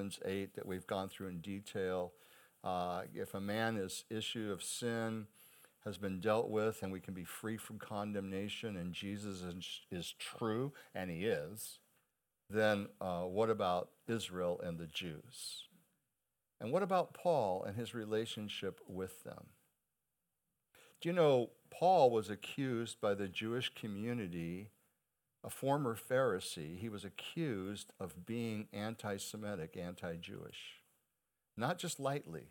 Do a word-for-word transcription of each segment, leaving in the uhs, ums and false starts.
Romans eight that we've gone through in detail. Uh, if a man is issue of sin has been dealt with and we can be free from condemnation and Jesus is, is true, and he is, then uh, what about Israel and the Jews? And what about Paul and his relationship with them? Do you know, Paul was accused by the Jewish community, a former Pharisee. He was accused of being anti-Semitic, anti-Jewish. Not just lightly.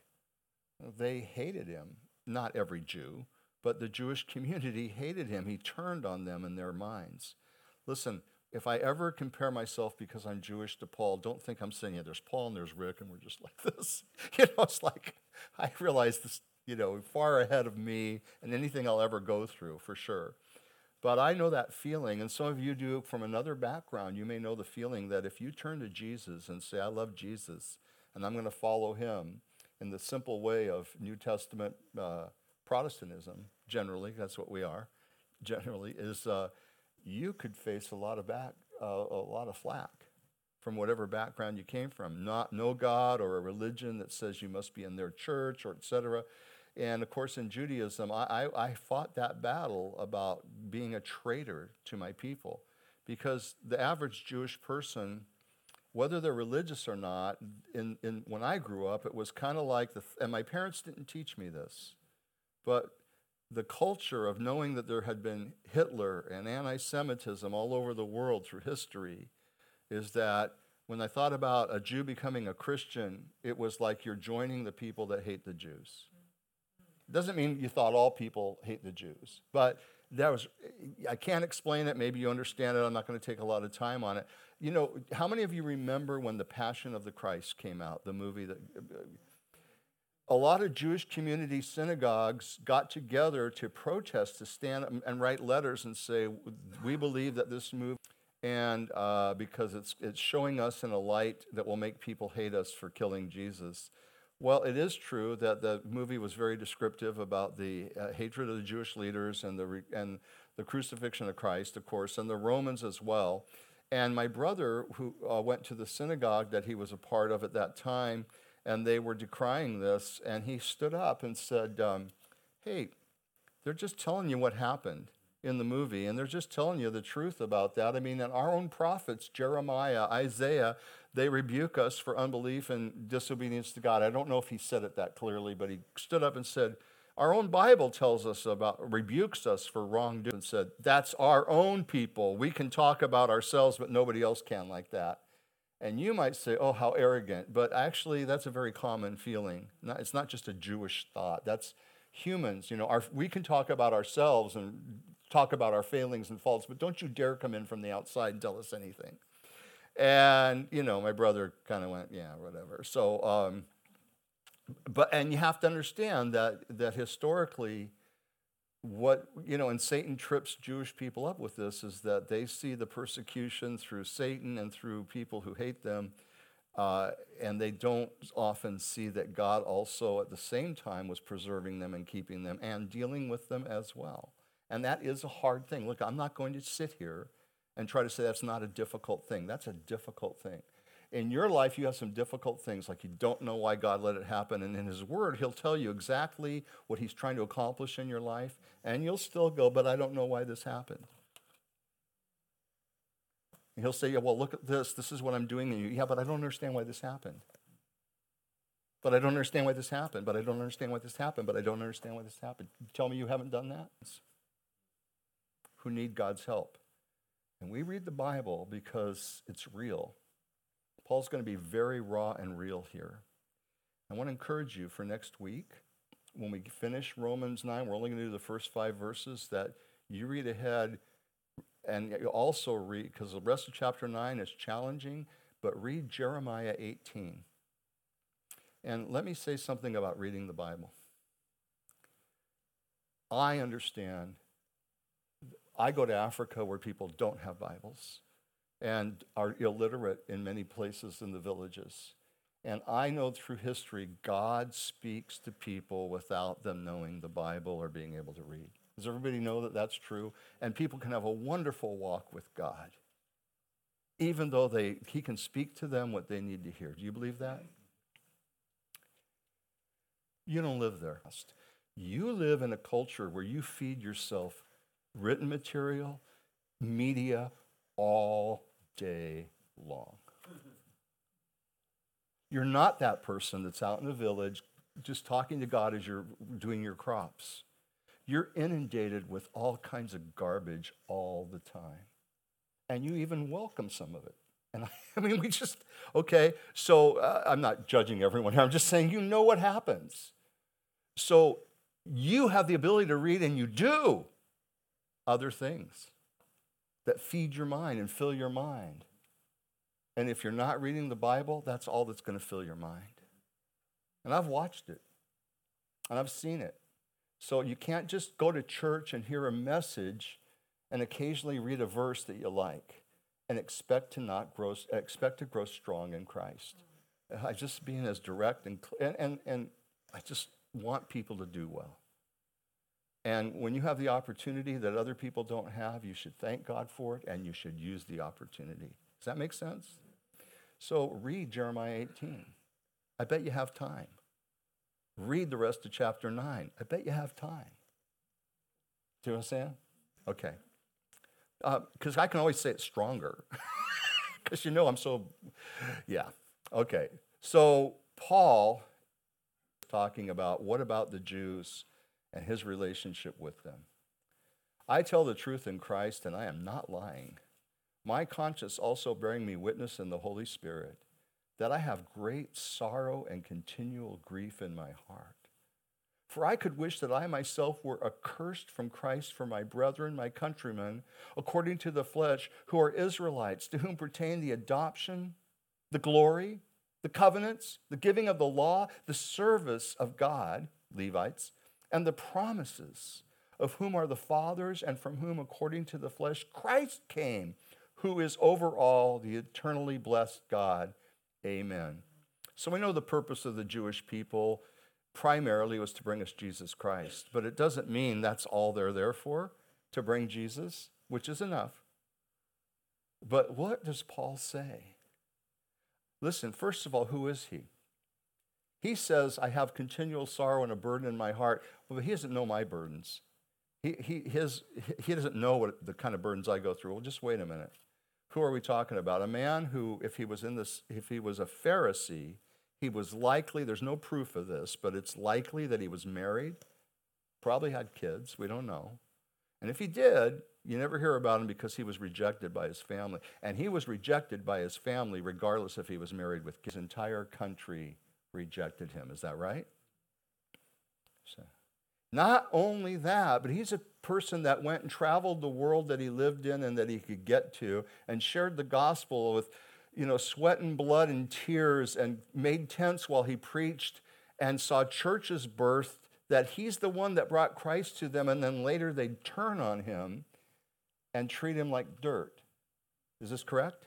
They hated him. Not every Jew, but the Jewish community hated him. He turned on them in their minds. Listen, if I ever compare myself because I'm Jewish to Paul, don't think I'm saying, yeah, there's Paul and there's Rick and we're just like this. You know, it's like, I realize this, you know, far ahead of me and anything I'll ever go through, for sure. But I know that feeling, and some of you do from another background. You may know the feeling that if you turn to Jesus and say, I love Jesus, and I'm going to follow him in the simple way of New Testament uh, Protestantism, generally, that's what we are, generally, is uh, you could face a lot of back, uh, a lot of flack from whatever background you came from. Not no God or a religion that says you must be in their church or et cetera. And of course, in Judaism, I, I, I fought that battle about being a traitor to my people, because the average Jewish person, whether they're religious or not, in, in when I grew up, it was kind of like, the, and my parents didn't teach me this, but the culture of knowing that there had been Hitler and anti-Semitism all over the world through history is that when I thought about a Jew becoming a Christian, it was like you're joining the people that hate the Jews. It doesn't mean you thought all people hate the Jews, but that was, I can't explain it. Maybe you understand it. I'm not going to take a lot of time on it. You know, how many of you remember when The Passion of the Christ came out, the movie that... A lot of Jewish community synagogues got together to protest, to stand and write letters and say, we believe that this movie, and uh, because it's it's showing us in a light that will make people hate us for killing Jesus. Well, it is true that the movie was very descriptive about the uh, hatred of the Jewish leaders and the re- and the crucifixion of Christ, of course, and the Romans as well. And my brother, who uh, went to the synagogue that he was a part of at that time, and they were decrying this, and he stood up and said, um, hey, they're just telling you what happened in the movie, and they're just telling you the truth about that. I mean, and our own prophets, Jeremiah, Isaiah, they rebuke us for unbelief and disobedience to God. I don't know if he said it that clearly, but he stood up and said, our own Bible tells us about, rebukes us for wrongdoing, and said, that's our own people. We can talk about ourselves, but nobody else can like that. And you might say, oh, how arrogant. But actually, that's a very common feeling. Not, it's not just a Jewish thought. That's humans. You know, our, we can talk about ourselves and talk about our failings and faults, but don't you dare come in from the outside and tell us anything. And, you know, my brother kind of went, yeah, whatever. So, um, but, and you have to understand that, that historically, what, you know, and Satan trips Jewish people up with this, is that they see the persecution through Satan and through people who hate them, uh, and they don't often see that God also at the same time was preserving them and keeping them and dealing with them as well. And that is a hard thing. Look, I'm not going to sit here and try to say that's not a difficult thing. That's a difficult thing. In your life, you have some difficult things, like you don't know why God let it happen. And in his word, he'll tell you exactly what he's trying to accomplish in your life. And you'll still go, but I don't know why this happened. And he'll say, yeah, well, look at this. This is what I'm doing in you. Yeah, but I don't understand why this happened. But I don't understand why this happened. But I don't understand why this happened. But I don't understand why this happened. Tell me you haven't done that? Who need God's help. And we read the Bible because it's real. Paul's going to be very raw and real here. I want to encourage you for next week, when we finish Romans nine, we're only going to do the first five verses, that you read ahead and you also read, because the rest of chapter nine is challenging, but read Jeremiah eighteen. And let me say something about reading the Bible. I understand. I go to Africa where people don't have Bibles and are illiterate in many places in the villages. And I know through history, God speaks to people without them knowing the Bible or being able to read. Does everybody know that that's true? And people can have a wonderful walk with God, even though they he can speak to them what they need to hear. Do you believe that? You don't live there. You live in a culture where you feed yourself written material, media, all day long. You're not that person that's out in the village just talking to God as you're doing your crops. You're inundated with all kinds of garbage all the time. And you even welcome some of it. And I, I mean, we just, okay, so uh, I'm not judging everyone here. I'm just saying you know what happens. So you have the ability to read, and you do other things that feed your mind and fill your mind. And if you're not reading the Bible, that's all that's going to fill your mind. And I've watched it. And I've seen it. So you can't just go to church and hear a message and occasionally read a verse that you like and expect to not grow, expect to grow strong in Christ. I just being as direct and, and, and, and I just want people to do well. And when you have the opportunity that other people don't have, you should thank God for it, and you should use the opportunity. Does that make sense? So read Jeremiah eighteen. I bet you have time. Read the rest of chapter nine. I bet you have time. Do you know what I'm saying? Okay. Because uh, I can always say it stronger. Because you know I'm so, yeah. Okay. So Paul talking about what about the Jews and his relationship with them. I tell the truth in Christ, and I am not lying. My conscience also bearing me witness in the Holy Spirit, that I have great sorrow and continual grief in my heart. For I could wish that I myself were accursed from Christ for my brethren, my countrymen, according to the flesh, who are Israelites, to whom pertain the adoption, the glory, the covenants, the giving of the law, the service of God, Levites, and the promises, of whom are the fathers, and from whom, according to the flesh, Christ came, who is over all, the eternally blessed God. Amen. So we know the purpose of the Jewish people primarily was to bring us Jesus Christ, but it doesn't mean that's all they're there for, to bring Jesus, which is enough. But what does Paul say? Listen, first of all, who is he? He says, I have continual sorrow and a burden in my heart. Well, but he doesn't know my burdens. He, he, his, he doesn't know what the kind of burdens I go through. Well, just wait a minute. Who are we talking about? A man who, if he was in this, if he was a Pharisee, he was likely, there's no proof of this, but it's likely that he was married, probably had kids, we don't know. And if he did, you never hear about him because he was rejected by his family. And he was rejected by his family regardless if he was married with kids. His entire country rejected him. Is that right? So, not only that, but he's a person that went and traveled the world that he lived in and that he could get to and shared the gospel with, you know, sweat and blood and tears and made tents while he preached and saw churches birthed, that he's the one that brought Christ to them, and then later they'd turn on him and treat him like dirt. Is this correct?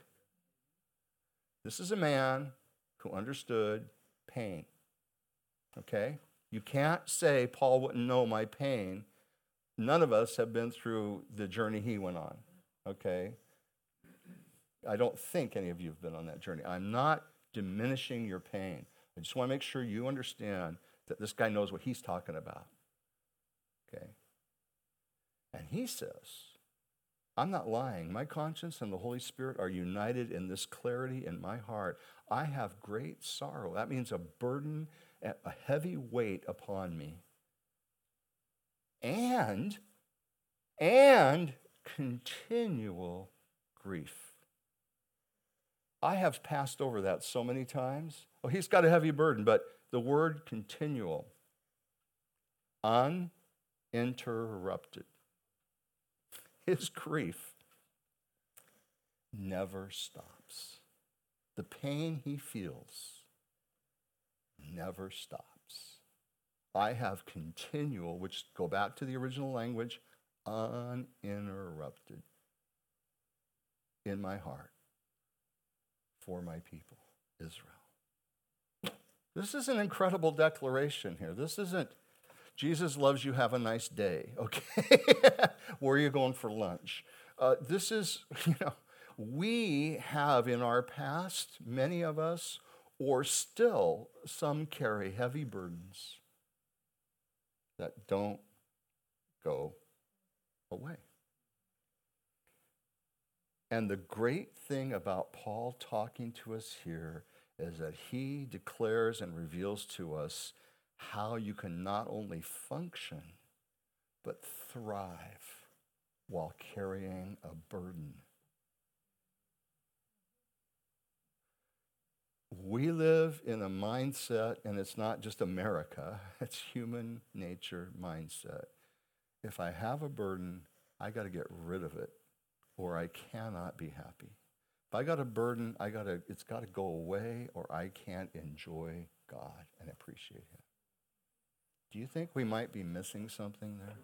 This is a man who understood pain. Okay? You can't say Paul wouldn't know my pain. None of us have been through the journey he went on. Okay? I don't think any of you have been on that journey. I'm not diminishing your pain. I just want to make sure you understand that this guy knows what he's talking about. Okay? And he says, I'm not lying. My conscience and the Holy Spirit are united in this clarity in my heart. I have great sorrow. That means a burden, a heavy weight upon me. And, and continual grief. I have passed over that so many times. Oh, he's got a heavy burden, but the word continual, uninterrupted. His grief never stops. The pain he feels never stops. I have continual, which go back to the original language, uninterrupted in my heart for my people, Israel. This is an incredible declaration here. This isn't, Jesus loves you, have a nice day, okay? Where are you going for lunch? Uh, this is, you know, we have in our past, many of us, or still some carry heavy burdens that don't go away. And the great thing about Paul talking to us here is that he declares and reveals to us how you can not only function, but thrive while carrying a burden. We live in a mindset, and it's not just America, it's human nature mindset. If I have a burden, I got to get rid of it, or I cannot be happy. If I got a burden, I got to, it's got to go away, or I can't enjoy God and appreciate Him. Do you think we might be missing something there?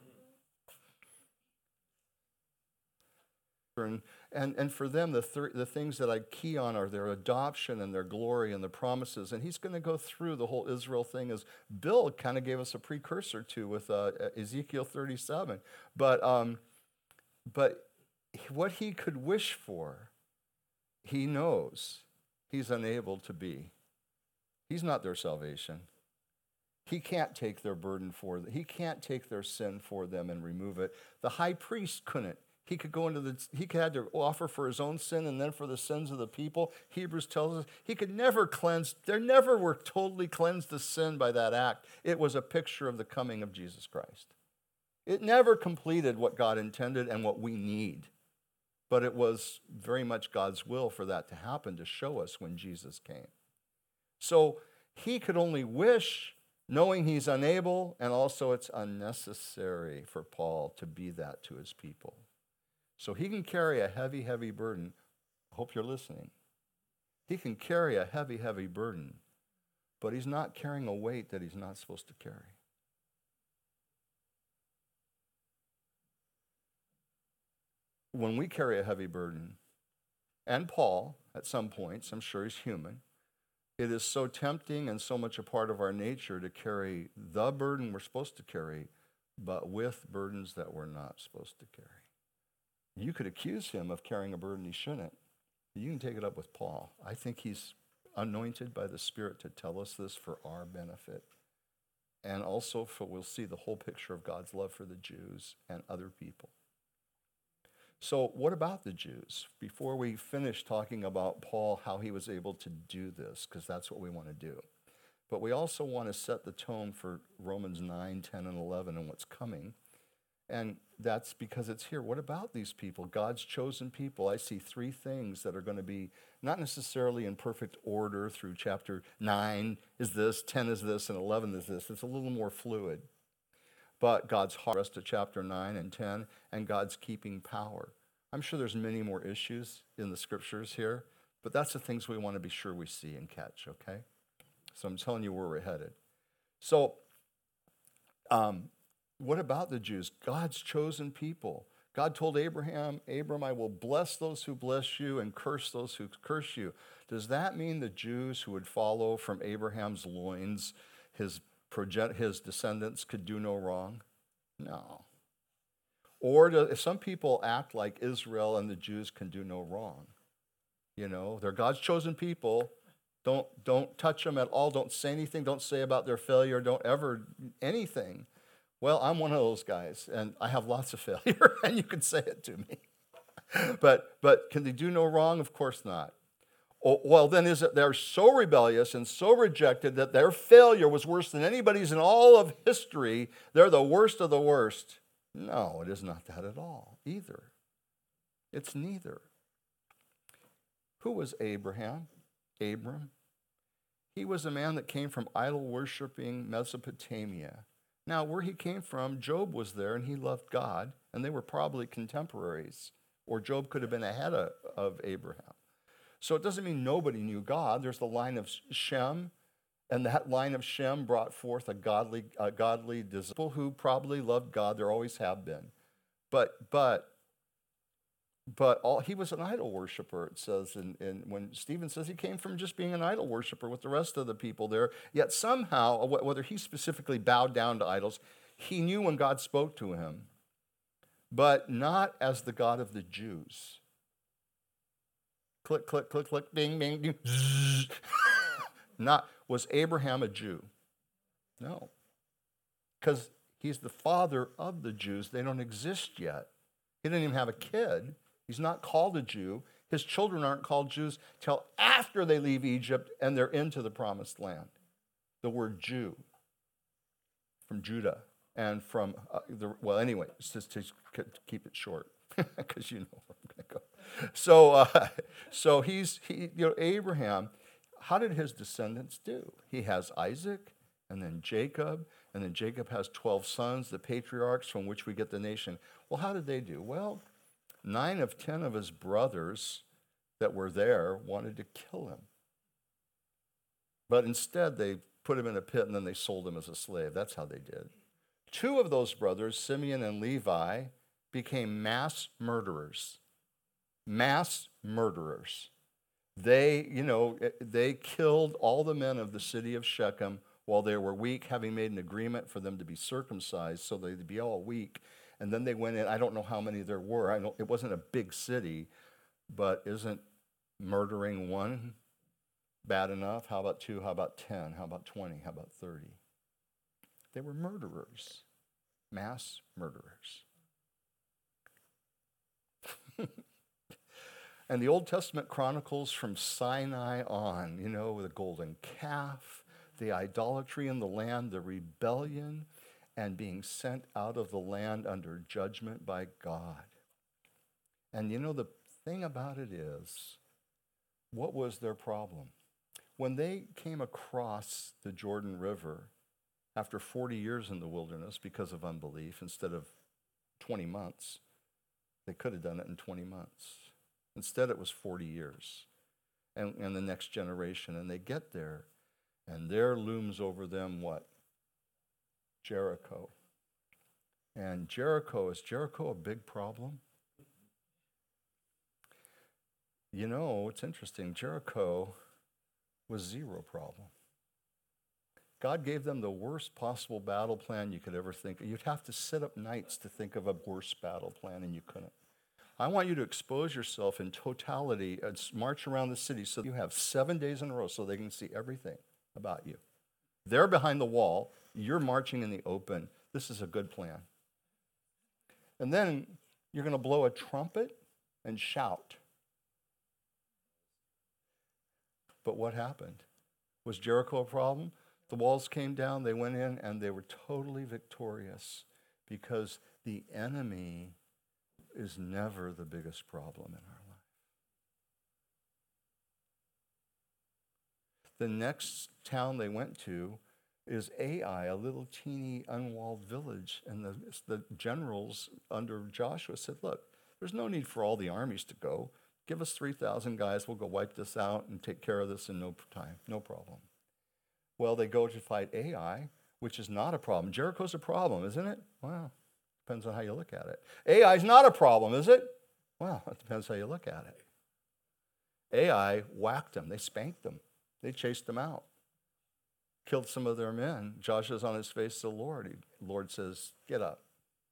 And, and, and for them, the, th- the things that I key on are their adoption and their glory and the promises. And he's going to go through the whole Israel thing, as Bill kind of gave us a precursor to with uh, Ezekiel thirty-seven. But, um, but what he could wish for, he knows he's unable to be. He's not their salvation. He can't take their burden for them. He can't take their sin for them and remove it. The high priest couldn't. He could go into the, he could have to offer for his own sin and then for the sins of the people. Hebrews tells us he could never cleanse, they never were totally cleansed of sin by that act. It was a picture of the coming of Jesus Christ. It never completed what God intended and what we need. But it was very much God's will for that to happen, to show us when Jesus came. So he could only wish, knowing he's unable, and also it's unnecessary for Paul to be that to his people. So he can carry a heavy, heavy burden. I hope you're listening. He can carry a heavy, heavy burden, but he's not carrying a weight that he's not supposed to carry. When we carry a heavy burden, and Paul, at some points, I'm sure he's human, it is so tempting and so much a part of our nature to carry the burden we're supposed to carry, but with burdens that we're not supposed to carry. You could accuse him of carrying a burden he shouldn't. You can take it up with Paul. I think he's anointed by the Spirit to tell us this for our benefit. And also for we'll see the whole picture of God's love for the Jews and other people. So what about the Jews? Before we finish talking about Paul, how he was able to do this, because that's what we want to do. But we also want to set the tone for Romans nine, ten, and eleven and what's coming. And that's because it's here. What about these people, God's chosen people? I see three things that are going to be not necessarily in perfect order through chapter nine is this, ten is this, and eleven is this. It's a little more fluid. But God's heart, rest of chapter nine and ten, and God's keeping power. I'm sure there's many more issues in the scriptures here, but that's the things we want to be sure we see and catch, okay? So I'm telling you where we're headed. So, um, what about the Jews? God's chosen people. God told Abraham, Abram, I will bless those who bless you and curse those who curse you. Does that mean the Jews who would follow from Abraham's loins, his proget- his descendants, could do no wrong? No. Or do some people act like Israel and the Jews can do no wrong? You know, they're God's chosen people. Don't, don't touch them at all. Don't say anything. Don't say about their failure. Don't ever anything. Well, I'm one of those guys, and I have lots of failure, and you can say it to me. but but can they do no wrong? Of course not. Oh, well, then is it they're so rebellious and so rejected that their failure was worse than anybody's in all of history? They're the worst of the worst. No, it is not that at all, either. It's neither. Who was Abraham? Abram. He was a man that came from idol-worshiping Mesopotamia. Now, where he came from, Job was there, and he loved God, and they were probably contemporaries, or Job could have been ahead of, of Abraham. So it doesn't mean nobody knew God. There's the line of Shem, and that line of Shem brought forth a godly, a godly disciple who probably loved God. There always have been. But, but, but all, he was an idol worshiper, it says, in, in, when Stephen says he came from just being an idol worshiper with the rest of the people there, yet somehow, whether he specifically bowed down to idols, he knew when God spoke to him, but not as the God of the Jews. Click, click, click, click, ding, ding, ding. Zzz. Not, was Abraham a Jew? No. Because he's the father of the Jews. They don't exist yet. He didn't even have a kid. He's not called a Jew. His children aren't called Jews till after they leave Egypt and they're into the promised land. The word Jew from Judah and from, uh, the, well, anyway, just to keep it short, because you know where I'm going to go. So, uh, so he's, he, you know, Abraham, how did his descendants do? He has Isaac and then Jacob, and then Jacob has twelve sons, the patriarchs from which we get the nation. Well, how did they do? Well, nine of ten of his brothers that were there wanted to kill him. But instead, they put him in a pit and then they sold him as a slave. That's how they did. Two of those brothers, Simeon and Levi, became mass murderers. Mass murderers. They, you know, they killed all the men of the city of Shechem while they were weak, having made an agreement for them to be circumcised so they'd be all weak. And then they went in. I don't know how many there were. I don't, it wasn't a big city, but isn't murdering one bad enough? How about two? How about ten? How about twenty? How about thirty? They were murderers, mass murderers. And the Old Testament chronicles from Sinai on, you know, the golden calf, the idolatry in the land, the rebellion, and being sent out of the land under judgment by God. And you know, the thing about it is, what was their problem? When they came across the Jordan River after forty years in the wilderness because of unbelief, instead of twenty months, they could have done it in twenty months. Instead, it was forty years and, and the next generation. And they get there, and there looms over them what? Jericho. And Jericho, is Jericho a big problem? You know, it's interesting. Jericho was zero problem. God gave them the worst possible battle plan you could ever think of. You'd have to sit up nights to think of a worse battle plan, and you couldn't. I want you to expose yourself in totality and march around the city so you have seven days in a row so they can see everything about you. They're behind the wall. You're marching in the open. This is a good plan. And then you're going to blow a trumpet and shout. But what happened? Was Jericho a problem? The walls came down, they went in, and they were totally victorious because the enemy is never the biggest problem in our life. The next town they went to is Ai, a little teeny unwalled village. And the, the generals under Joshua said, look, there's no need for all the armies to go. Give us three thousand guys, we'll go wipe this out and take care of this in no time, no problem. Well, they go to fight Ai, which is not a problem. Jericho's a problem, isn't it? Well, depends on how you look at it. Ai's not a problem, is it? Well, it depends how you look at it. Ai whacked them. They spanked them. They chased them out. Killed some of their men. Joshua's on his face to the Lord. The Lord says, get up.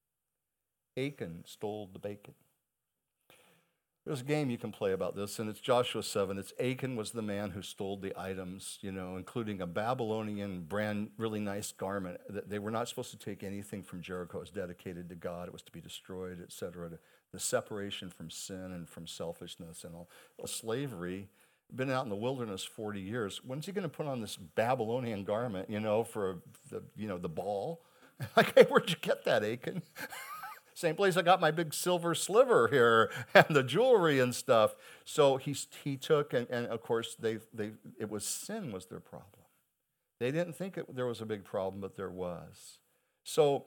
Achan stole the bacon. There's a game you can play about this, and it's Joshua seven. It's Achan was the man who stole the items, you know, including a Babylonian brand, really nice garment. They were not supposed to take anything from Jericho. It was dedicated to God. It was to be destroyed, et cetera. The separation from sin and from selfishness and all. Slavery, been out in the wilderness forty years. When's he going to put on this Babylonian garment, you know, for the, you know, the ball? Like, hey, where'd you get that, Achan? Same place I got my big silver sliver here and the jewelry and stuff. So he, he took, and, and of course, they, they, it was sin was their problem. They didn't think it, there was a big problem, but there was. So,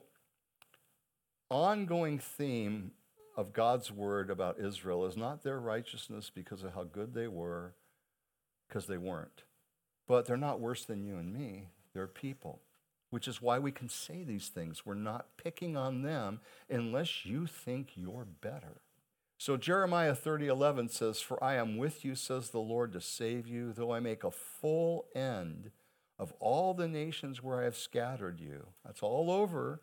ongoing theme of God's word about Israel is not their righteousness because of how good they were, because they weren't. But they're not worse than you and me. They're people. Which is why we can say these things. We're not picking on them unless you think you're better. So Jeremiah thirty eleven says, for I am with you, says the Lord, to save you, though I make a full end of all the nations where I have scattered you. That's all over.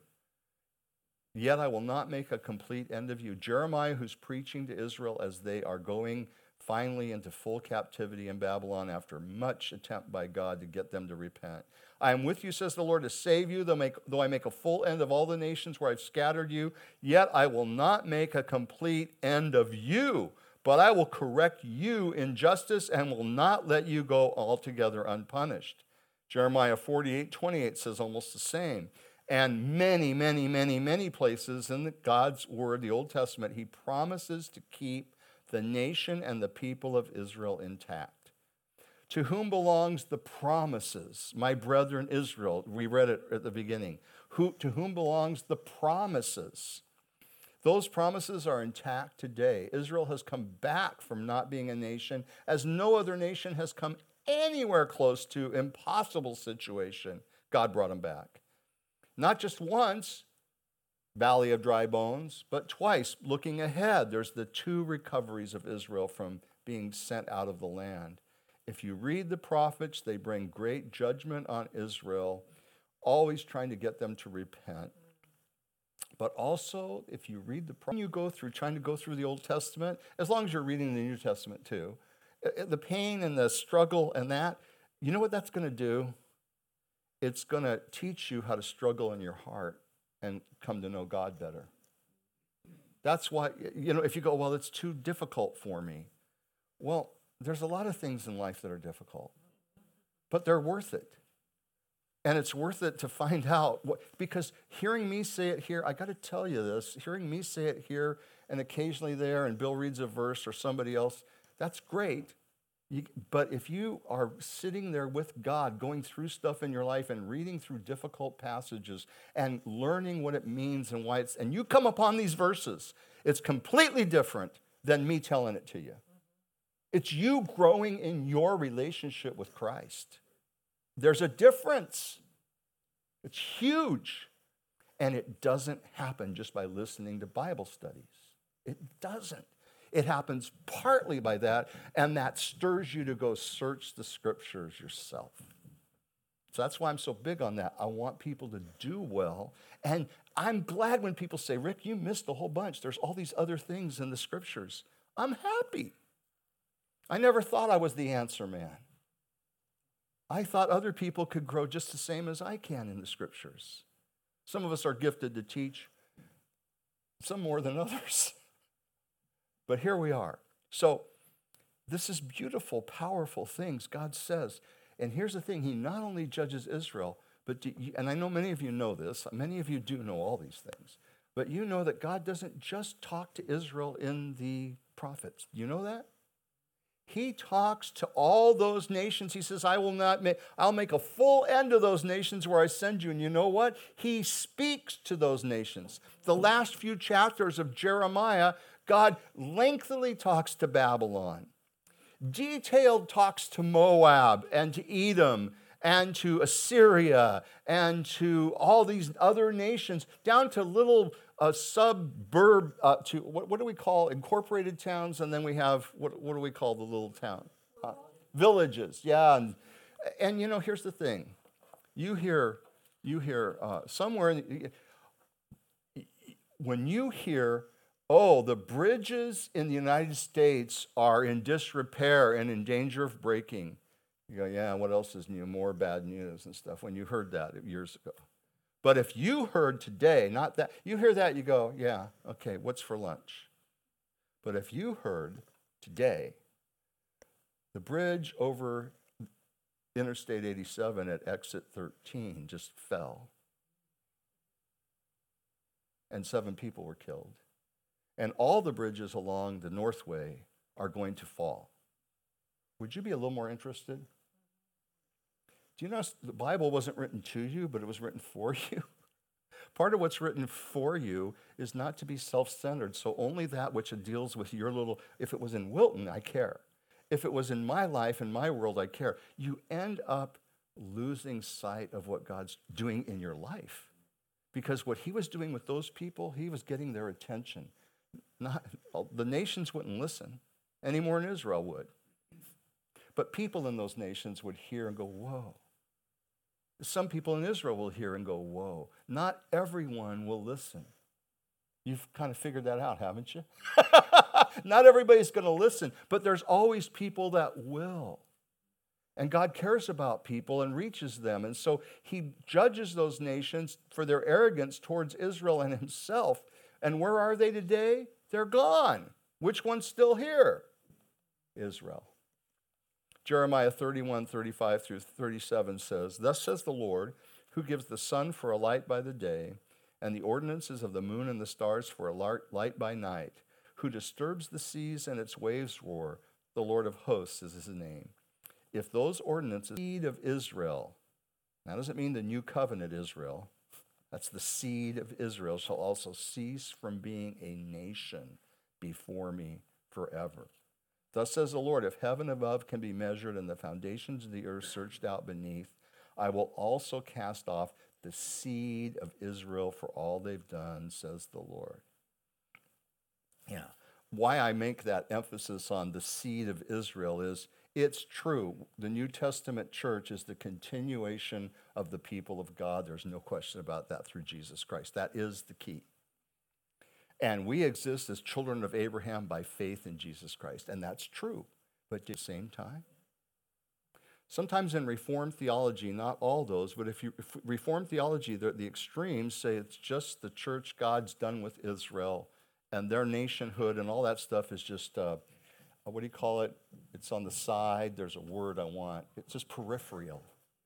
Yet I will not make a complete end of you. Jeremiah, who's preaching to Israel as they are going finally into full captivity in Babylon after much attempt by God to get them to repent. I am with you, says the Lord, to save you, though, make, though I make a full end of all the nations where I've scattered you. Yet I will not make a complete end of you, but I will correct you in justice and will not let you go altogether unpunished. Jeremiah forty-eight twenty-eight says almost the same. And many, many, many, many places in the God's Word, the Old Testament, he promises to keep the nation and the people of Israel intact. To whom belongs the promises, my brethren Israel? We read it at the beginning. Who, to whom belongs the promises? Those promises are intact today. Israel has come back from not being a nation, as no other nation has come anywhere close to impossible situation. God brought them back. Not just once, Valley of Dry Bones, but twice, looking ahead. There's the two recoveries of Israel from being sent out of the land. If you read the prophets, they bring great judgment on Israel, always trying to get them to repent. But also, if you read the prophets, you go through, trying to go through the Old Testament, as long as you're reading the New Testament too, the pain and the struggle and that, you know what that's going to do? It's going to teach you how to struggle in your heart and come to know God better. That's why, you know, if you go, well, it's too difficult for me. Well, there's a lot of things in life that are difficult, but they're worth it. And it's worth it to find out, what, because hearing me say it here, I got to tell you this, hearing me say it here and occasionally there, and Bill reads a verse or somebody else, that's great. You, but if you are sitting there with God, going through stuff in your life and reading through difficult passages and learning what it means and why it's, and you come upon these verses, it's completely different than me telling it to you. It's you growing in your relationship with Christ. There's a difference. It's huge. And it doesn't happen just by listening to Bible studies. It doesn't. It happens partly by that, and that stirs you to go search the scriptures yourself. So that's why I'm so big on that. I want people to do well. And I'm glad when people say, Rick, you missed a whole bunch. There's all these other things in the scriptures. I'm happy. I never thought I was the answer man. I thought other people could grow just the same as I can in the scriptures. Some of us are gifted to teach, some more than others. But here we are. So this is beautiful, powerful things God says. And here's the thing. He not only judges Israel, but do you, and I know many of you know this. Many of you do know all these things. But you know that God doesn't just talk to Israel in the prophets. Do you know that? He talks to all those nations. He says, I will not make, I'll make a full end of those nations where I send you. And you know what? He speaks to those nations. The last few chapters of Jeremiah, God lengthily talks to Babylon, detailed talks to Moab and to Edom and to Assyria and to all these other nations, down to little uh, suburb, uh, to what, what do we call incorporated towns? And then we have, what, what do we call the little town? Uh, villages, yeah. And, and, you know, here's the thing. You hear, you hear uh, somewhere, in the, when you hear, oh, the bridges in the United States are in disrepair and in danger of breaking. You go, yeah, what else is new? More bad news and stuff, when you heard that years ago. But if you heard today, not that, you hear that, you go, yeah, okay, what's for lunch? But if you heard today, the bridge over Interstate eighty-seven at exit thirteen just fell, and seven people were killed. And all the bridges along the Northway are going to fall. Would you be a little more interested? Do you know the Bible wasn't written to you, but it was written for you? Part of what's written for you is not to be self-centered, so only that which deals with your little, if it was in Wilton, I care. If it was in my life, in my world, I care. You end up losing sight of what God's doing in your life. Because what he was doing with those people, he was getting their attention. Not, the nations wouldn't listen any more than Israel would. But people in those nations would hear and go, whoa. Some people in Israel will hear and go, whoa. Not everyone will listen. You've kind of figured that out, haven't you? Not everybody's going to listen, but there's always people that will. And God cares about people and reaches them. And so he judges those nations for their arrogance towards Israel and himself. And where are they today? They're gone. Which one's still here? Israel. Jeremiah thirty-one, thirty-five through thirty-seven says, "Thus says the Lord, who gives the sun for a light by the day, and the ordinances of the moon and the stars for a light by night, who disturbs the seas and its waves roar. The Lord of hosts is his name. If those ordinances, the seed of Israel," that doesn't mean the new covenant Israel, that's the seed of Israel, "shall also cease from being a nation before me forever. Thus says the Lord, if heaven above can be measured and the foundations of the earth searched out beneath, I will also cast off the seed of Israel for all they've done, says the Lord." Yeah. Why I make that emphasis on the seed of Israel is it's true. The New Testament church is the continuation of the people of God. There's no question about that through Jesus Christ. That is the key. And we exist as children of Abraham by faith in Jesus Christ. And that's true. But at the same time, sometimes in Reformed theology, not all those, but if you if Reformed theology, the, the extremes say it's just the church God's done with Israel and their nationhood and all that stuff is just, uh, what do you call it? It's on the side. There's a word I want. It's just peripheral.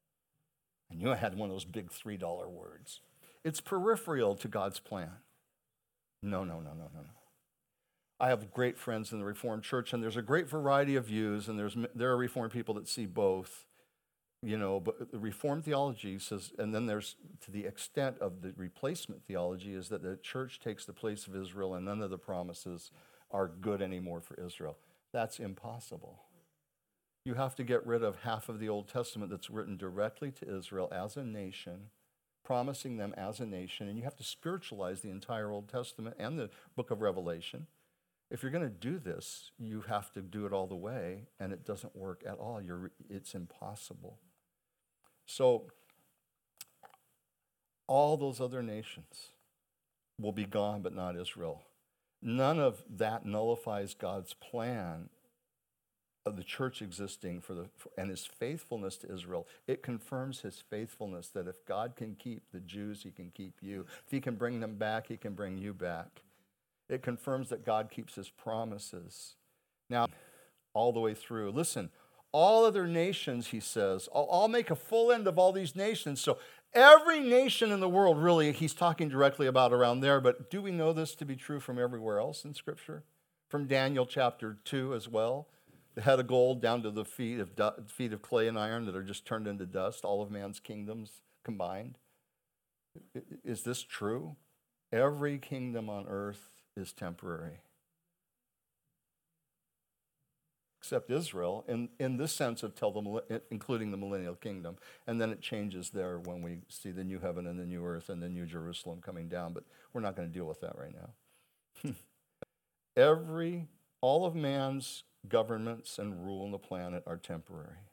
I knew I had one of those big three dollar words. It's peripheral to God's plan. No, no, no, no, no, no. I have great friends in the Reformed Church, and there's a great variety of views, and there's there are Reformed people that see both, you know, but the Reformed theology says, and then there's, to the extent of the replacement theology, is that the church takes the place of Israel, and none of the promises are good anymore for Israel. That's impossible. You have to get rid of half of the Old Testament that's written directly to Israel as a nation, promising them as a nation, and you have to spiritualize the entire Old Testament and the book of Revelation. If you're going to do this, you have to do it all the way, and it doesn't work at all. You're, it's impossible. So all those other nations will be gone, but not Israel. None of that nullifies God's plan of the church existing for the for, and his faithfulness to Israel. It confirms his faithfulness that if God can keep the Jews, he can keep you. If he can bring them back, he can bring you back. It confirms that God keeps his promises. Now, all the way through. Listen, all other nations, he says, I'll, I'll make a full end of all these nations. So every nation in the world, really, he's talking directly about around there, but do we know this to be true from everywhere else in Scripture? From Daniel chapter two as well. The head of gold down to the feet of, du- feet of clay and iron that are just turned into dust, all of man's kingdoms combined. Is this true? Every kingdom on earth is temporary. Except Israel, in, in this sense of tell the, including the millennial kingdom. And then it changes there when we see the new heaven and the new earth and the new Jerusalem coming down. But we're not going to deal with that right now. Every, all of man's governments and rule on the planet are temporary.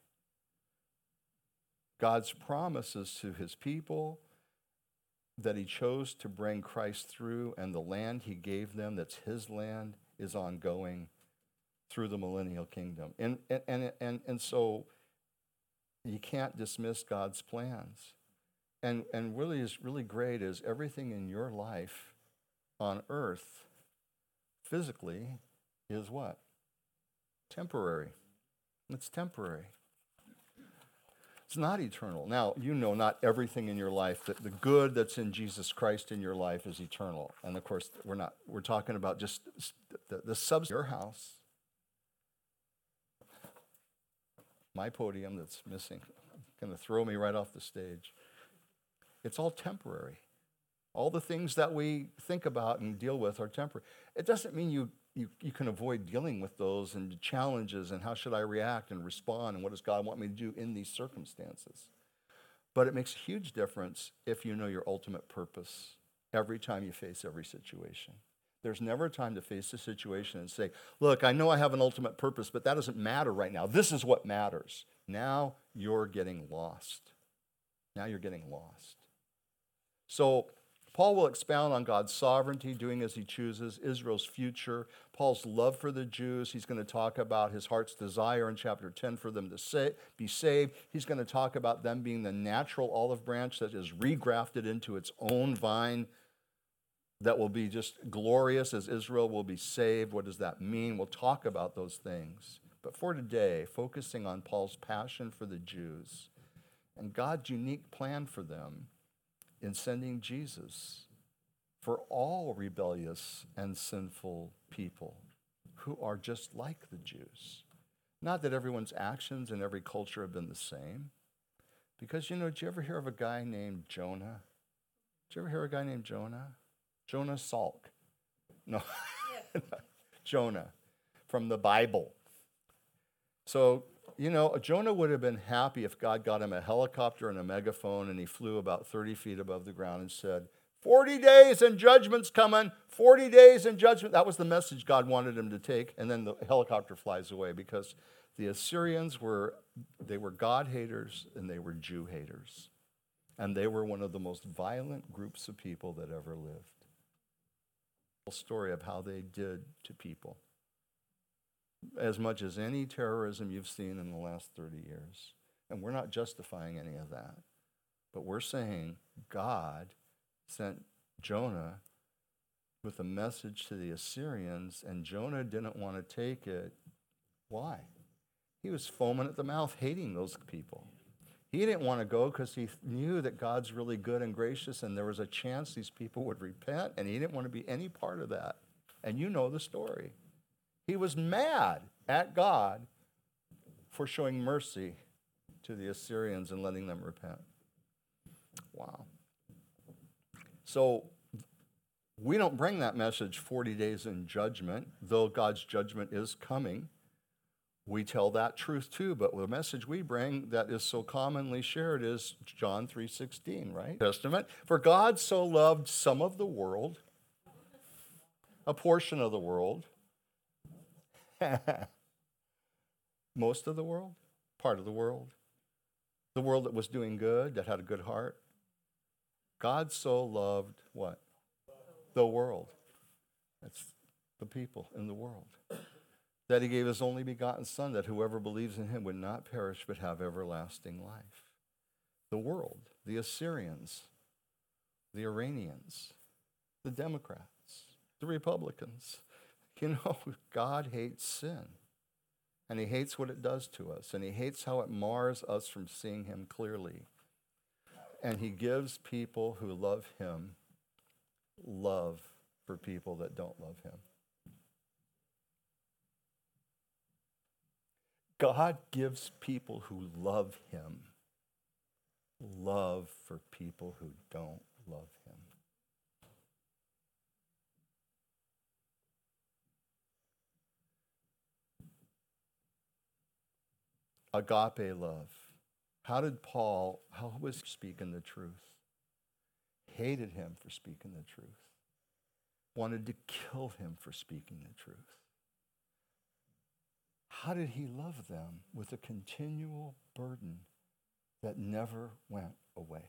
God's promises to his people that he chose to bring Christ through, and the land he gave them, that's his land, is ongoing through the millennial kingdom. And, and, and, and so you can't dismiss God's plans. And, and really is really great is everything in your life on earth physically is what? Temporary. It's temporary. It's not eternal. Now, you know not everything in your life, that the good that's in Jesus Christ in your life is eternal. And of course, we're not, we're talking about just the, the substance of your house. My podium that's missing. Going to throw me right off the stage. It's all temporary. All the things that we think about and deal with are temporary. It doesn't mean you You, you can avoid dealing with those and the challenges and how should I react and respond and what does God want me to do in these circumstances. But it makes a huge difference if you know your ultimate purpose every time you face every situation. There's never a time to face a situation and say, look, I know I have an ultimate purpose, but that doesn't matter right now. This is what matters. Now you're getting lost. Now you're getting lost. So Paul will expound on God's sovereignty, doing as he chooses, Israel's future, Paul's love for the Jews. He's going to talk about his heart's desire in chapter ten for them to sa- be saved. He's going to talk about them being the natural olive branch that is regrafted into its own vine that will be just glorious as Israel will be saved. What does that mean? We'll talk about those things. But for today, focusing on Paul's passion for the Jews and God's unique plan for them in sending Jesus for all rebellious and sinful people who are just like the Jews. Not that everyone's actions in every culture have been the same. Because, you know, did you ever hear of a guy named Jonah? Did you ever hear of a guy named Jonah? Jonah Salk. No, Jonah from the Bible. So, you know, Jonah would have been happy if God got him a helicopter and a megaphone and he flew about thirty feet above the ground and said, forty days and judgment's coming, forty days and judgment. That was the message God wanted him to take. And then the helicopter flies away because the Assyrians were, they were God haters and they were Jew haters. And they were one of the most violent groups of people that ever lived. Story of how they did to people as much as any terrorism you've seen in the last thirty years. And we're not justifying any of that, but we're saying God sent Jonah with a message to the Assyrians, and Jonah didn't want to take it. Why? He was foaming at the mouth, hating those people. He didn't want to go because he knew that God's really good and gracious, and there was a chance these people would repent, and he didn't want to be any part of that. And you know the story. He was mad at God for showing mercy to the Assyrians and letting them repent. Wow. So we don't bring that message forty days in judgment, though God's judgment is coming. We tell that truth too, but the message we bring that is so commonly shared is John three sixteen, right? Testament. For God so loved some of the world, a portion of the world, most of the world, part of the world, the world that was doing good, that had a good heart. God so loved what? The world. That's the people in the world. That he gave his only begotten Son, that whoever believes in him would not perish but have everlasting life. The world, the Assyrians, the Iranians, the Democrats, the Republicans. You know, God hates sin. And he hates what it does to us. And he hates how it mars us from seeing him clearly. And he gives people who love him love for people that don't love him. God gives people who love him love for people who don't love him. Agape love. How did Paul, how was he speaking the truth? Hated him for speaking the truth. Wanted to kill him for speaking the truth. How did he love them? With a continual burden that never went away.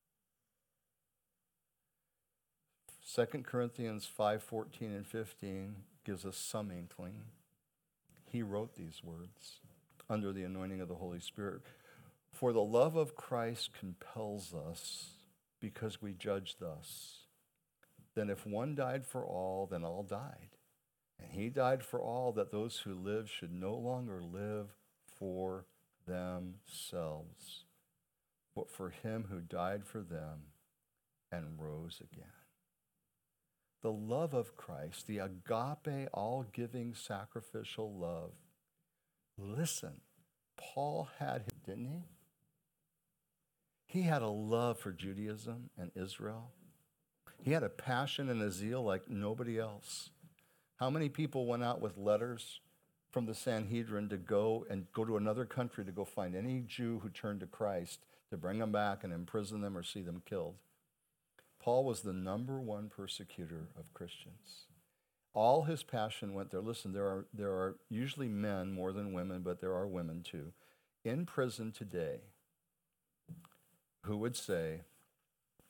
Second Corinthians five fourteen and fifteen gives us some inkling. He wrote these words under the anointing of the Holy Spirit. For the love of Christ compels us, because we judge thus. Then if one died for all, then all died. And he died for all, that those who live should no longer live for themselves, but for him who died for them and rose again. The love of Christ, the agape, all-giving, sacrificial love. Listen, Paul had, didn't he? He had a love for Judaism and Israel. He had a passion and a zeal like nobody else. How many people went out with letters from the Sanhedrin to go and go to another country to go find any Jew who turned to Christ, to bring them back and imprison them or see them killed? Paul was the number one persecutor of Christians. All his passion went there. Listen, there are, there are usually men more than women, but there are women too, in prison today who would say,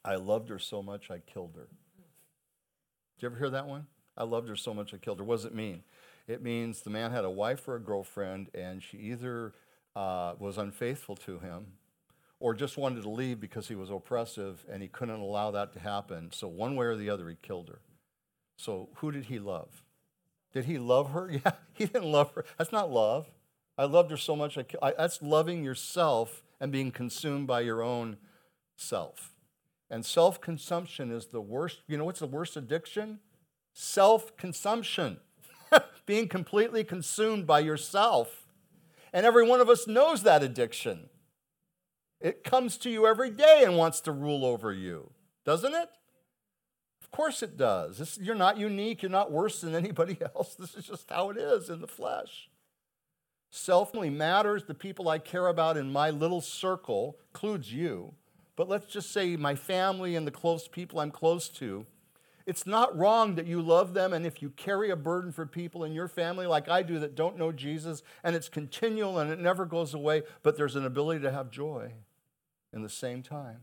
I loved her so much I killed her. Did you ever hear that one? I loved her so much I killed her. What does it mean? It means the man had a wife or a girlfriend, and she either uh, was unfaithful to him or just wanted to leave because he was oppressive and he couldn't allow that to happen. So one way or the other, he killed her. So who did he love? Did he love her? Yeah, he didn't love her. That's not love. I loved her so much. I, I, that's loving yourself and being consumed by your own self. And self-consumption is the worst. You know what's the worst addiction? Self-consumption. Being completely consumed by yourself. And every one of us knows that addiction. It comes to you every day and wants to rule over you, doesn't it? Of course it does. This, you're not unique. You're not worse than anybody else. This is just how it is in the flesh. Self only matters. The people I care about in my little circle includes you. But let's just say my family and the close people I'm close to. It's not wrong that you love them, and if you carry a burden for people in your family like I do that don't know Jesus, and it's continual and it never goes away, but there's an ability to have joy in the same time.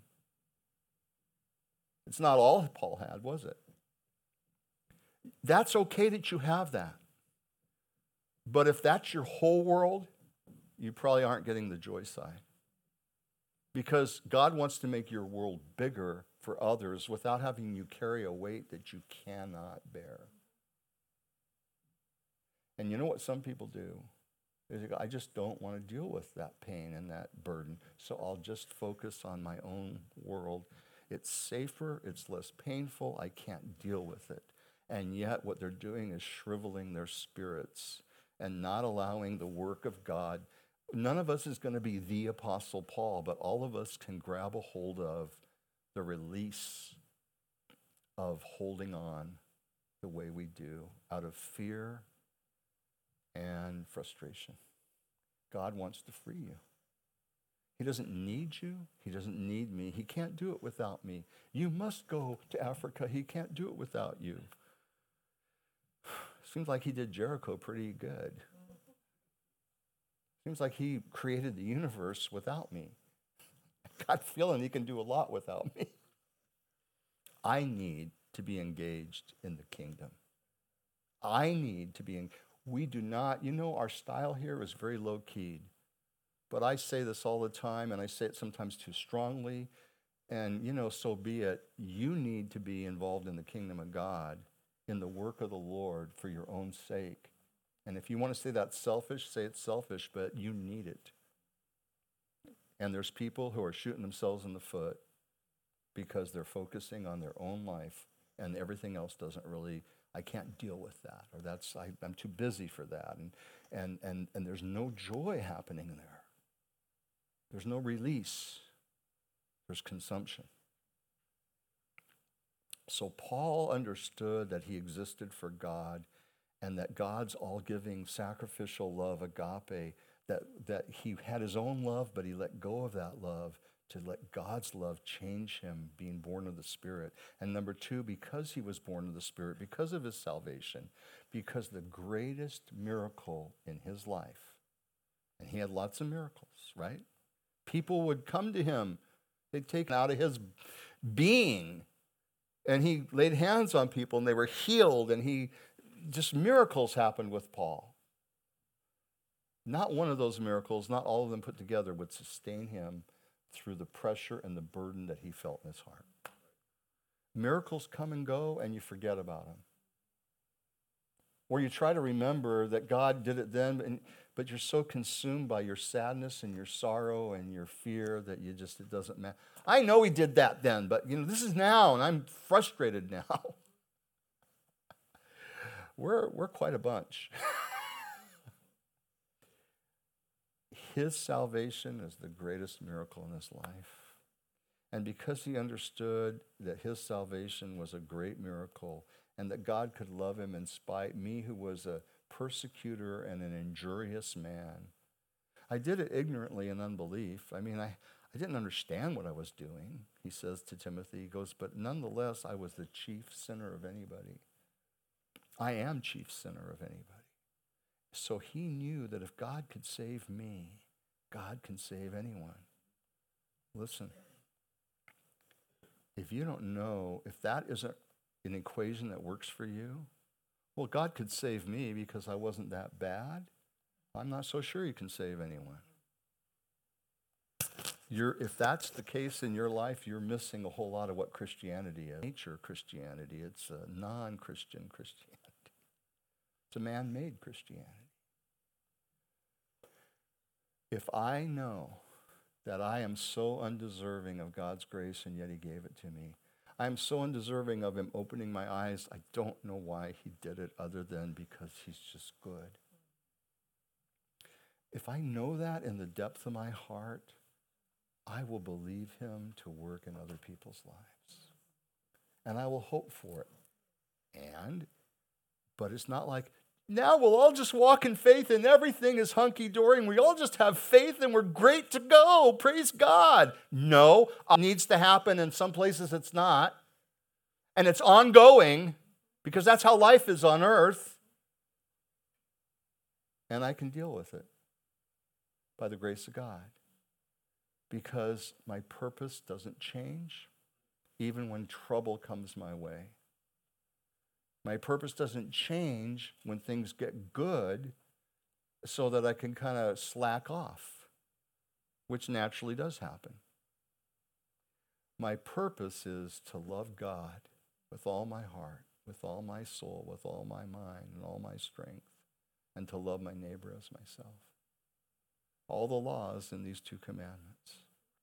It's not all Paul had, was it? That's okay that you have that. But if that's your whole world, you probably aren't getting the joy side. Because God wants to make your world bigger for others without having you carry a weight that you cannot bear. And you know what some people do? Is they go, I just don't want to deal with that pain and that burden, so I'll just focus on my own world. It's safer, it's less painful, I can't deal with it. And yet what they're doing is shriveling their spirits and not allowing the work of God. None of us is going to be the Apostle Paul, but all of us can grab a hold of the release of holding on the way we do out of fear and frustration. God wants to free you. He doesn't need you. He doesn't need me. He can't do it without me. You must go to Africa. He can't do it without you. Seems like he did Jericho pretty good. Seems like he created the universe without me. I got a feeling he can do a lot without me. I need to be engaged in the kingdom. I need to be in. We do not, you know, our style here is very low-keyed. But I say this all the time, and I say it sometimes too strongly. And, you know, so be it. You need to be involved in the kingdom of God, in the work of the Lord for your own sake. And if you want to say that's selfish, say it's selfish, but you need it. And there's people who are shooting themselves in the foot because they're focusing on their own life and everything else doesn't really, I can't deal with that, or that's, I, I'm too busy for that. And, and, and, and there's no joy happening there. There's no release. There's consumption. So Paul understood that he existed for God and that God's all-giving, sacrificial love, agape, that, that he had his own love, but he let go of that love to let God's love change him, being born of the Spirit. And number two, because he was born of the Spirit, because of his salvation, because the greatest miracle in his life, and he had lots of miracles, right? People would come to him. They'd take out of his being, and he laid hands on people, and they were healed, and he just miracles happened with Paul. Not one of those miracles, not all of them put together, would sustain him through the pressure and the burden that he felt in his heart. Miracles come and go, and you forget about them. Or you try to remember that God did it then, and, but you're so consumed by your sadness and your sorrow and your fear that you just, it doesn't matter. I know he did that then, but you know, this is now, and I'm frustrated now. We're, we're quite a bunch. His salvation is the greatest miracle in his life. And because he understood that his salvation was a great miracle and that God could love him in spite, me who was a persecutor and an injurious man, I did it ignorantly in unbelief. I mean, I, I didn't understand what I was doing, he says to Timothy. He goes, but nonetheless, I was the chief sinner of anybody. I am chief sinner of anybody. So he knew that if God could save me, God can save anyone. Listen, if you don't know, if that isn't an equation that works for you, well, God could save me because I wasn't that bad. I'm not so sure he can save anyone. You're, if that's the case in your life, you're missing a whole lot of what Christianity is. Nature Christianity, it's a non-Christian Christianity. It's a man-made Christianity. If I know that I am so undeserving of God's grace and yet he gave it to me, I am so undeserving of him opening my eyes, I don't know why he did it other than because he's just good. If I know that in the depth of my heart, I will believe him to work in other people's lives. And I will hope for it. And, but it's not like, now we'll all just walk in faith and everything is hunky-dory and we all just have faith and we're great to go. Praise God. No, it needs to happen. In some places it's not. And it's ongoing because that's how life is on earth. And I can deal with it by the grace of God. Because my purpose doesn't change even when trouble comes my way. My purpose doesn't change when things get good so that I can kind of slack off, which naturally does happen. My purpose is to love God with all my heart, with all my soul, with all my mind, and all my strength, and to love my neighbor as myself. All the laws in these two commandments.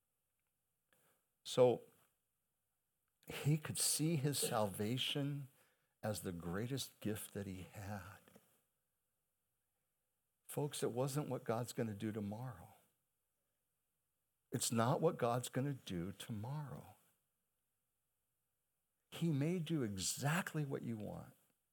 So he could see his salvation as the greatest gift that he had. Folks, it wasn't what God's going to do tomorrow. It's not what God's going to do tomorrow. He may do exactly what you want.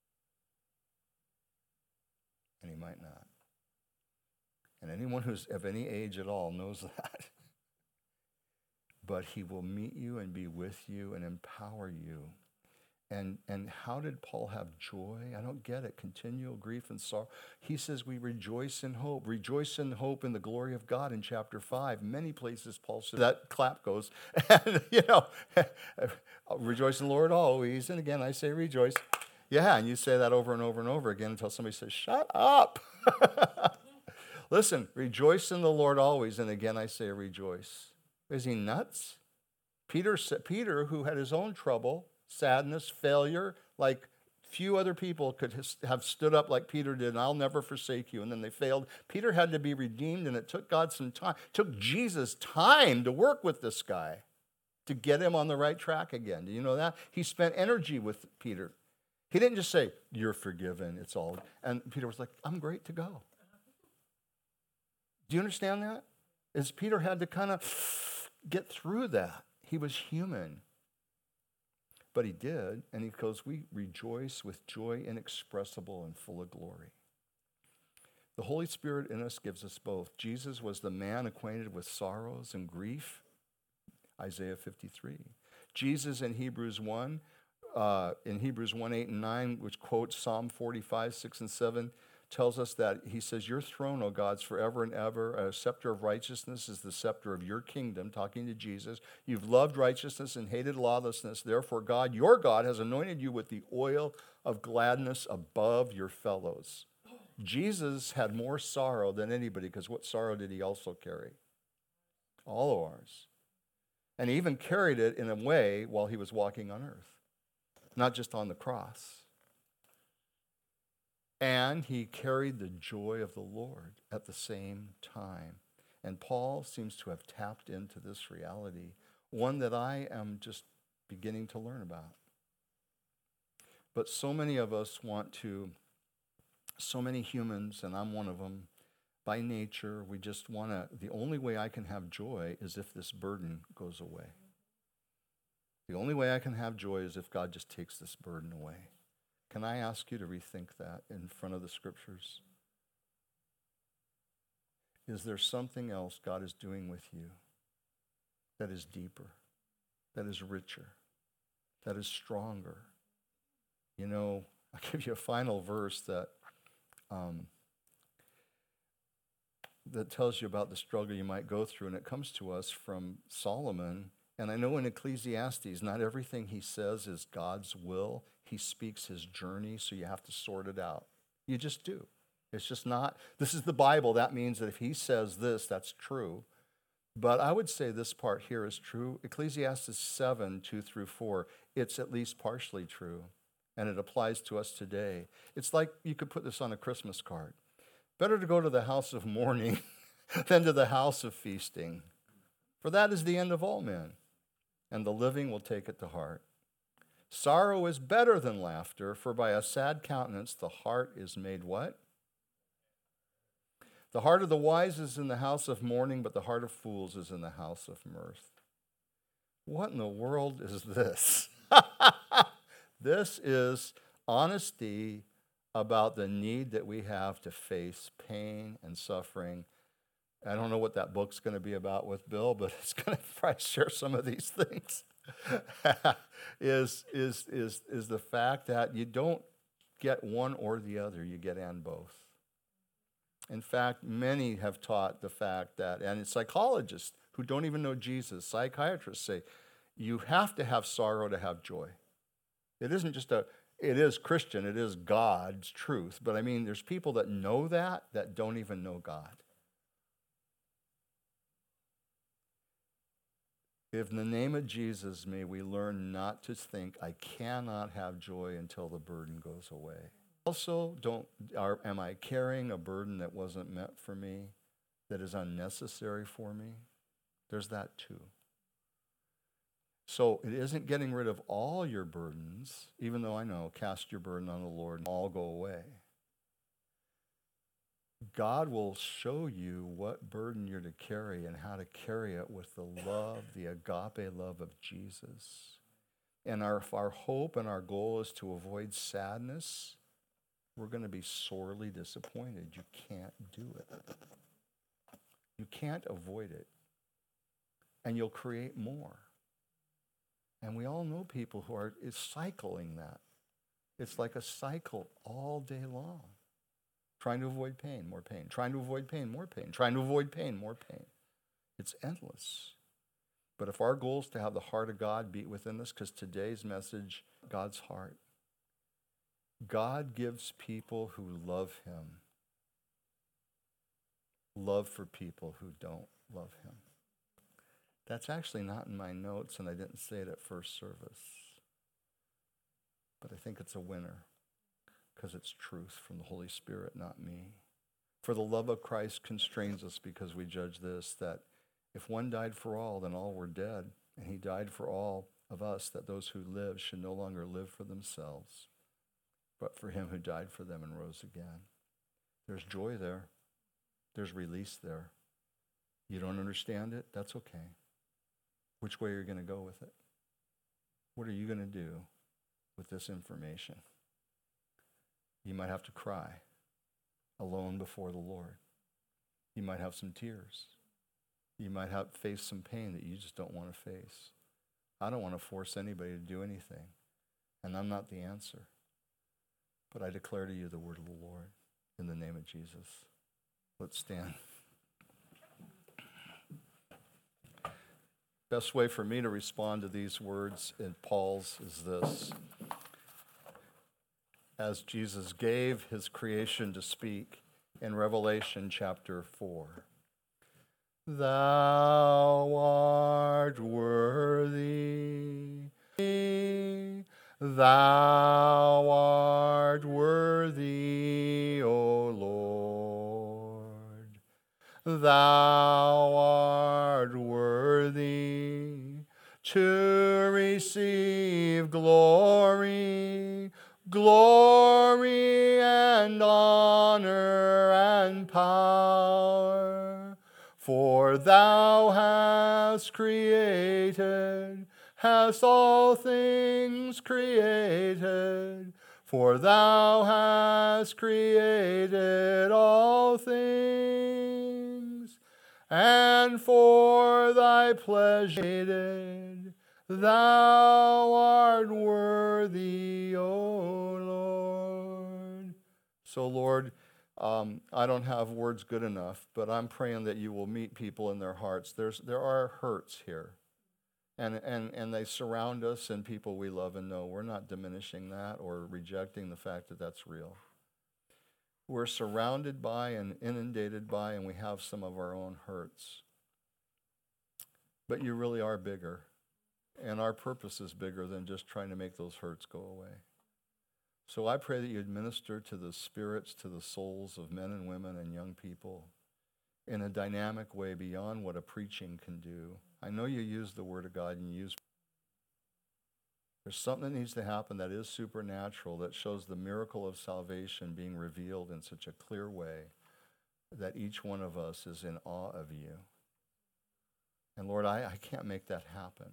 And he might not. And anyone who's of any age at all knows that. But he will meet you and be with you and empower you. And, and how did Paul have joy? I don't get it. Continual grief and sorrow. He says we rejoice in hope. Rejoice in hope in the glory of God in chapter five. Many places Paul says that clap goes. And, you know, rejoice in the Lord always. And again, I say rejoice. Yeah, and you say that over and over and over again until somebody says, shut up. Listen, rejoice in the Lord always. And again, I say rejoice. Is he nuts? Peter, Peter, who had his own trouble, sadness, failure, like few other people could have stood up like Peter did, and I'll never forsake you, and then they failed. Peter had to be redeemed, and it took God some time. It took Jesus time to work with this guy to get him on the right track again. Do you know that? He spent energy with Peter. He didn't just say, you're forgiven, it's all. And Peter was like, I'm great to go. Do you understand that? As Peter had to kind of get through that. He was human. But he did, and he goes, we rejoice with joy inexpressible and full of glory. The Holy Spirit in us gives us both. Jesus was the man acquainted with sorrows and grief, Isaiah fifty-three. Jesus in Hebrews one, uh, in Hebrews one, eight, and nine, which quotes Psalm forty-five, six, and seven, tells us that he says, your throne, O God, is forever and ever. A scepter of righteousness is the scepter of your kingdom, talking to Jesus. You've loved righteousness and hated lawlessness. Therefore, God, your God, has anointed you with the oil of gladness above your fellows. Jesus had more sorrow than anybody, because what sorrow did he also carry? All of ours. And he even carried it in a way while he was walking on earth, not just on the cross. And he carried the joy of the Lord at the same time. And Paul seems to have tapped into this reality, one that I am just beginning to learn about. But so many of us want to, so many humans, and I'm one of them, by nature, we just want to, the only way I can have joy is if this burden goes away. The only way I can have joy is if God just takes this burden away. Can I ask you to rethink that in front of the scriptures? Is there something else God is doing with you that is deeper, that is richer, that is stronger? You know, I'll give you a final verse that um, that tells you about the struggle you might go through, and it comes to us from Solomon And I know in Ecclesiastes, not everything he says is God's will. He speaks his journey, so you have to sort it out. You just do. It's just not, this is the Bible. That means that if he says this, that's true. But I would say this part here is true. Ecclesiastes seven, two through four, it's at least partially true. And it applies to us today. It's like you could put this on a Christmas card. Better to go to the house of mourning than to the house of feasting. For that is the end of all men, and the living will take it to heart. Sorrow is better than laughter, for by a sad countenance the heart is made what? The heart of the wise is in the house of mourning, but the heart of fools is in the house of mirth. What in the world is this? This is honesty about the need that we have to face pain and suffering. I don't know what that book's going to be about with Bill, but it's going to probably share some of these things. is, is, is, is the fact that you don't get one or the other, you get and both. In fact, many have taught the fact that, and psychologists who don't even know Jesus, psychiatrists say, you have to have sorrow to have joy. It isn't just a, it is Christian, it is God's truth, but I mean, there's people that know that, that don't even know God. If in the name of Jesus, may we learn not to think, I cannot have joy until the burden goes away. Also, don't, are, am I carrying a burden that wasn't meant for me, that is unnecessary for me? There's that too. So it isn't getting rid of all your burdens, even though I know, cast your burden on the Lord and all go away. God will show you what burden you're to carry and how to carry it with the love, the agape love of Jesus. And our, if our hope and our goal is to avoid sadness, we're going to be sorely disappointed. You can't do it. You can't avoid it. And you'll create more. And we all know people who are is cycling that. It's like a cycle all day long. Trying to avoid pain, more pain. Trying to avoid pain, more pain. Trying to avoid pain, more pain. It's endless. But if our goal is to have the heart of God beat within us, because today's message, God's heart. God gives people who love him love for people who don't love him. That's actually not in my notes, and I didn't say it at first service. But I think it's a winner, because it's truth from the Holy Spirit, not me. For the love of Christ constrains us, because we judge this, that if one died for all, then all were dead. And he died for all of us, that those who live should no longer live for themselves, but for him who died for them and rose again. There's joy there. There's release there. You don't understand it? That's okay. Which way are you going to go with it? What are you going to do with this information? You might have to cry alone before the Lord. You might have some tears. You might have face some pain that you just don't want to face. I don't want to force anybody to do anything, and I'm not the answer. But I declare to you the word of the Lord in the name of Jesus. Let's stand. Best way for me to respond to these words in Paul's is this. As Jesus gave his creation to speak in Revelation chapter four. Thou art worthy, thou art worthy, O Lord. Thou art worthy to receive glory, glory and honor and power. For thou hast created, hast all things created. For thou hast created all things, and for thy pleasure thou art worthy, O Lord. So, Lord, um, I don't have words good enough, but I'm praying that you will meet people in their hearts. There's, there are hurts here. And, and, and they surround us and people we love and know. We're not diminishing that or rejecting the fact that that's real. We're surrounded by and inundated by, and we have some of our own hurts. But you really are bigger. And our purpose is bigger than just trying to make those hurts go away. So I pray that you administer to the spirits, to the souls of men and women and young people in a dynamic way beyond what a preaching can do. I know you use the Word of God and you use. There's something that needs to happen that is supernatural, that shows the miracle of salvation being revealed in such a clear way that each one of us is in awe of you. And Lord, I, I can't make that happen.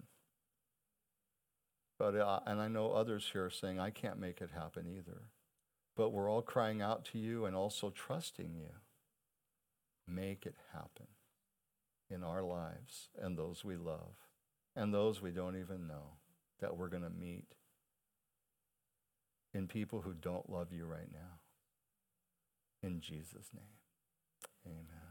But uh, and I know others here are saying, I can't make it happen either. But we're all crying out to you and also trusting you. Make it happen in our lives and those we love and those we don't even know that we're going to meet in people who don't love you right now. In Jesus' name, amen.